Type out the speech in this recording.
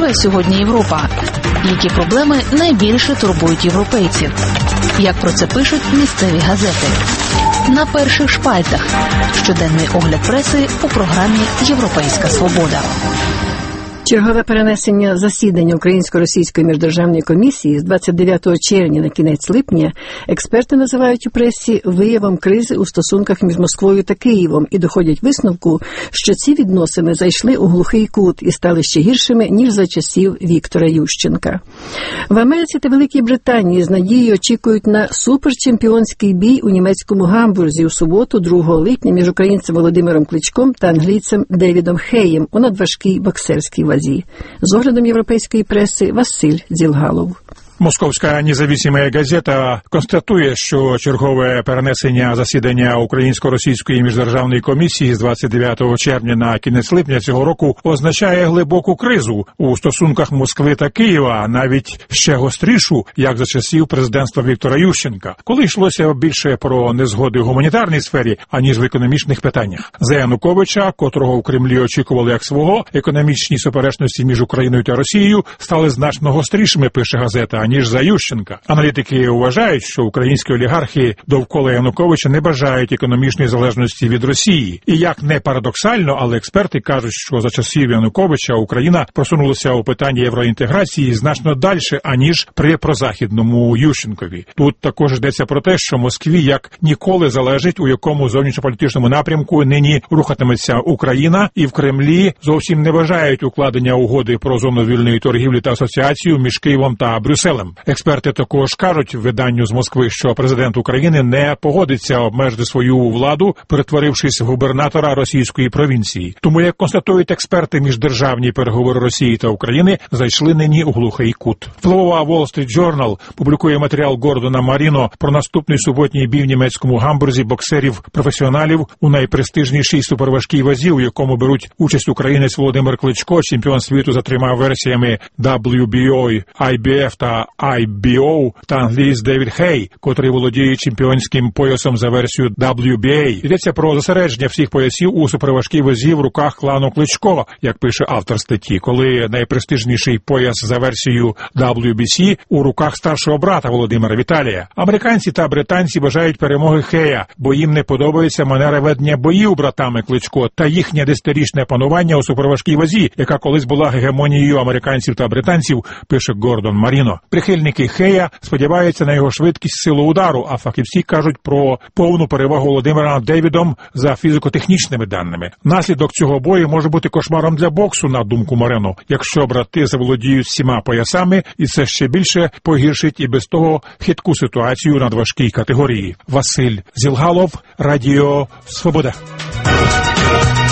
герой сьогодні Європа? Які проблеми найбільше турбують європейців? Як про це пишуть місцеві газети? На перших шпальтах. Щоденний огляд преси у програмі «Європейська свобода». Чергове перенесення засідання Українсько-російської міждержавної комісії з 29 червня на кінець липня експерти називають у пресі виявом кризи у стосунках між Москвою та Києвом і доходять висновку, що ці відносини зайшли у глухий кут і стали ще гіршими, ніж за часів Віктора Ющенка. В Америці та Великій Британії з надією очікують на суперчемпіонський бій у німецькому Гамбурзі у суботу, 2 липня, між українцем Володимиром Кличком та англійцем Девідом Хеєм у надважкій боксерській вазі. З оглядом європейської преси Василь Дзілгалов. Московська независима газета констатує, що чергове перенесення засідання Українсько-російської міждержавної комісії з 29 червня на кінець липня цього року означає глибоку кризу у стосунках Москви та Києва, навіть ще гострішу, як за часів президентства Віктора Ющенка, коли йшлося більше про незгоди в гуманітарній сфері, аніж в економічних питаннях. За Януковича, котрого в Кремлі очікували як свого, економічні суперечності між Україною та Росією стали значно гострішими, пише газета, ніж за Ющенка. Аналітики вважають, що українські олігархи довкола Януковича не бажають економічної залежності від Росії. І як не парадоксально, але експерти кажуть, що за часів Януковича Україна просунулася у питанні євроінтеграції значно далі, аніж при прозахідному Ющенкові. Тут також йдеться про те, що Москві як ніколи залежить, у якому зовнішньополітичному напрямку нині рухатиметься Україна, і в Кремлі зовсім не вважають укладення угоди про зону вільної торгівлі та асоціацію між Києвом та Брюсселем. Експерти також кажуть виданню з Москви, що президент України не погодиться обмежити свою владу, перетворившись в губернатора російської провінції. Тому, як констатують експерти, міждержавні переговори Росії та України зайшли нині у глухий кут. Впливова Wall Street Journal публікує матеріал Гордона Маріно про наступний суботній бій в німецькому Гамбурзі боксерів-професіоналів у найпрестижнішій суперважкій вазі, у якому беруть участь українець Володимир Кличко, чемпіон світу за 3 версіями WBO, IBF та IBO, та англієць Девід Хей, котрий володіє чемпіонським поясом за версією WBA. Йдеться про зосередження всіх поясів у суперважкій вазі в руках клану Кличко, як пише автор статті, коли найпрестижніший пояс за версією WBC у руках старшого брата Володимира Віталія. Американці та британці бажають перемоги Хея, бо їм не подобається манера ведення боїв братами Кличко та їхнє 10-річне панування у суперважкій вазі, яка колись була гегемонією американців та британців, пише Гордон Маріно. Прихильники Хея сподіваються на його швидкість, силу удару, а фахівці кажуть про повну перевагу Володимира над Девідом за фізико-технічними даними. Наслідок цього бою може бути кошмаром для боксу, на думку Марено, якщо брати заволодіють 7 поясами, і це ще більше погіршить і без того хитку ситуацію на важкій категорії. Василь Зілгалов, Радіо Свобода.